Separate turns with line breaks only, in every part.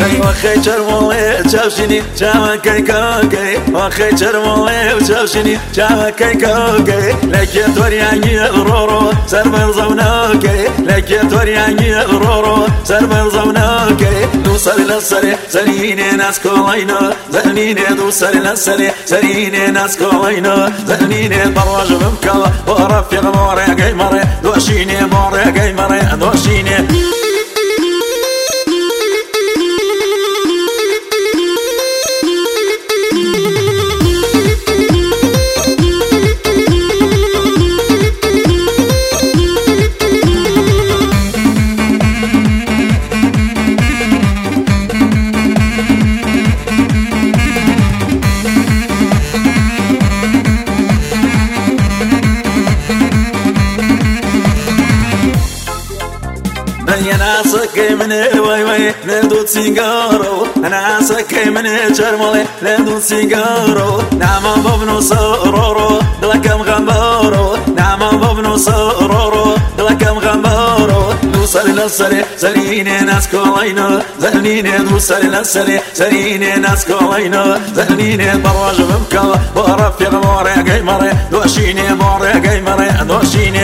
وخي شرمولي تشوشني شاوكي كوكي وخي شرمولي وتشوشني شاوكي كوكي لك تورياني رورو سربر زونوكي لك تورياني رورو سربر زونوكي دوسر لسري سريني ناس كولينا زنيني دوسر لسري سريني ناس كولينا زنيني برواج بمكا ورفيق موري قيمري دوشيني موري قيمري دوشيني أنا سكي من وي وي ندوت سيجارو أنا سكي من شرملي ندوت سيجارو نعم بابنو سرورو دلكم غمبارو نعم بابنو سرورو دلكم غمبارو دوسر لسري سريني ناس كولينا زنيني دوسر لسري سريني ناس كولينا زنيني برواج بمكا ورفيق موري قيمري دوشيني موري قيمري دوشيني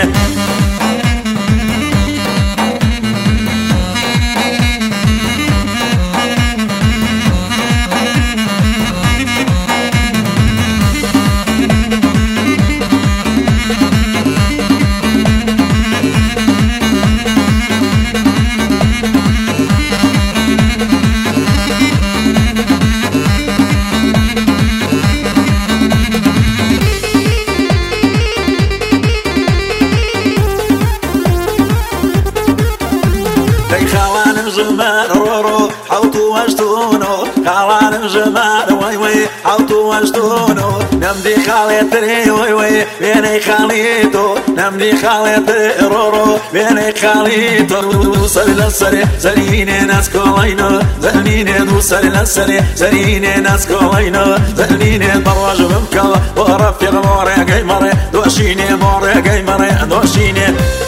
جمال رورو حوتو واشتونو خالان جمال وي وي حوتو واشتونو نمدي خالتري وي وي بيني خاليتو نمدي خالتري رورو بيني خاليتو دوسر لسري سريني ناس كولينا زنيني دوسر لسري سريني ناس كولينا زنيني برواج بمكا ورفيق موري قيمري دوشيني موري قيمري دوشيني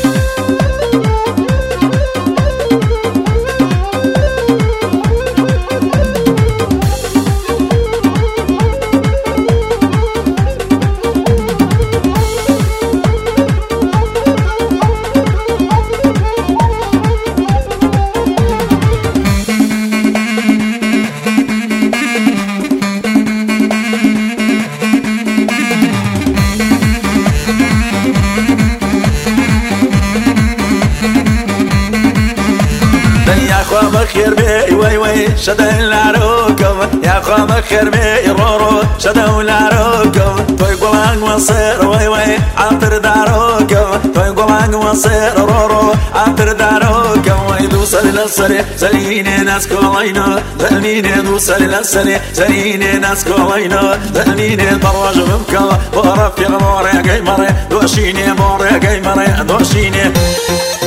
بخير بي وي وي شدا العروكم يا خا بخير بي رورو شدا العروكم توي قوان وصير وي وي عطر داروكم توي قوان وصير رورو عطر داروكم وي دوسر لسري سريني ناس كولينا زنيني دوسر لسري سريني ناس كولينا زنيني برواج بمكا ورفيق موري قيمري دوشيني موري قيمري دوشيني